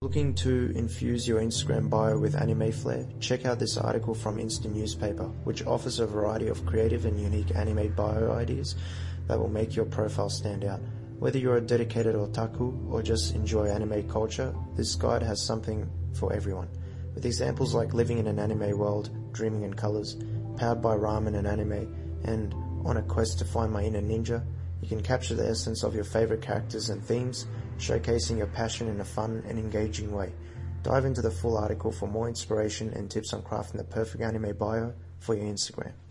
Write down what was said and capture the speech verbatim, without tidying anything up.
Looking to infuse your Instagram bio with anime flair? Check out this article from Insta Newspaper, which offers a variety of creative and unique anime bio ideas that will make your profile stand out. Whether you're a dedicated otaku or just enjoy anime culture, this guide has something for everyone. With examples like living in an anime world, dreaming in colors, powered by ramen and anime, and on a quest to find my inner ninja, you can capture the essence of your favorite characters and themes, showcasing your passion in a fun and engaging way. Dive into the full article for more inspiration and tips on crafting the perfect anime bio for your Instagram.